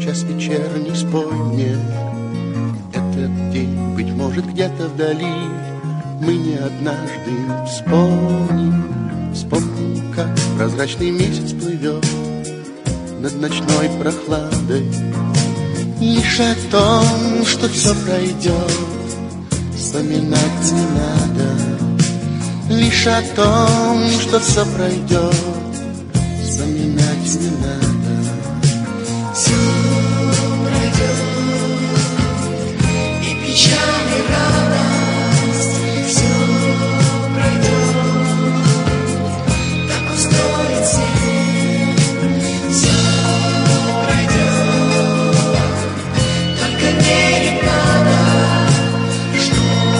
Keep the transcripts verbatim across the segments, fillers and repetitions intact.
час вечерний, спой мне этот день. Быть может, где-то вдали мы не однажды вспомним, вспомним, как прозрачный месяц плывет над ночной прохладой. Лишь о том, что все пройдет, вспоминать не надо. Лишь о том, что все пройдет, вспоминать не надо. Все пройдет, и печаль, и радость. Все пройдет, так устроен свет. Все пройдет, только верить надо, что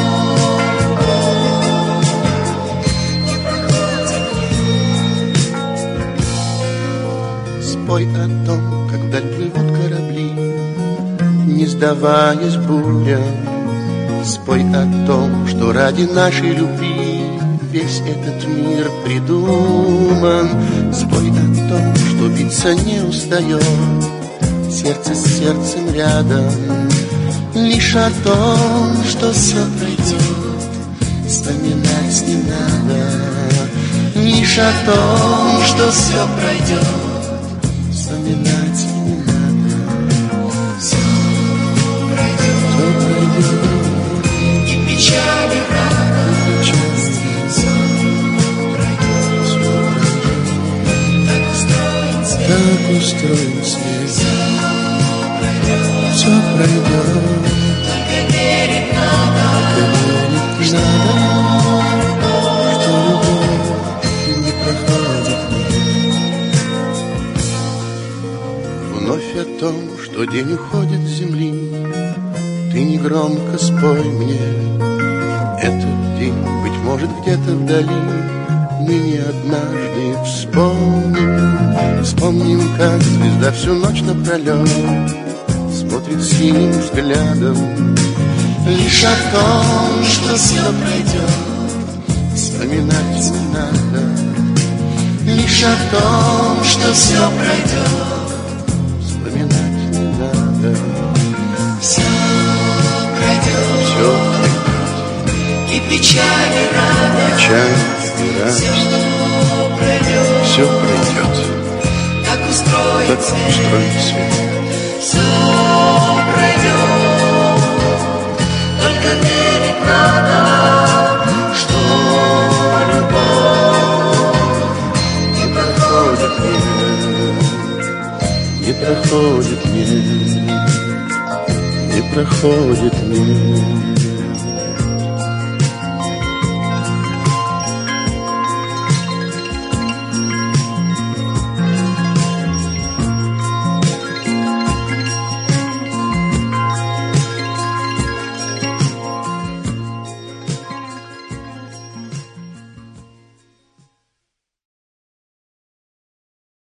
любовь не проходит. Спой о том, как вдаль плывут корабли, не сдаваясь бурям. Спой о том, что ради нашей любви весь этот мир придуман. Спой о том, что биться не устает сердце с сердцем рядом. Лишь о том, что все пройдет, вспоминать не надо. Лишь о том, что все пройдет, вспоминать не надо. Все пройдет, Все пройдет, и печаль, и радость. Все пройдет, все пройдет. так устроен свет. Так устроен свет. Все пройдет, Все пройдет, только верить надо, верить надо, что любовь не проходит. Вновь о том, что день уходит с земли, ты негромко спой мне этот день. Быть может, где-то вдали мы не однажды вспомним, вспомним, как звезда всю ночь напролет смотрит синим взглядом. Лишь о том, что все пройдет, вспоминать не надо. Лишь о том, что все пройдет, вспоминать не надо. все пройдет, Все пройдет, и печаль, и радость. печаль и радость, Пройдет, все пройдет, так устроен так свет. устроен свет. Все пройдет, только верить надо, что любовь Не проходит мне, не проходит мне, не проходит мне.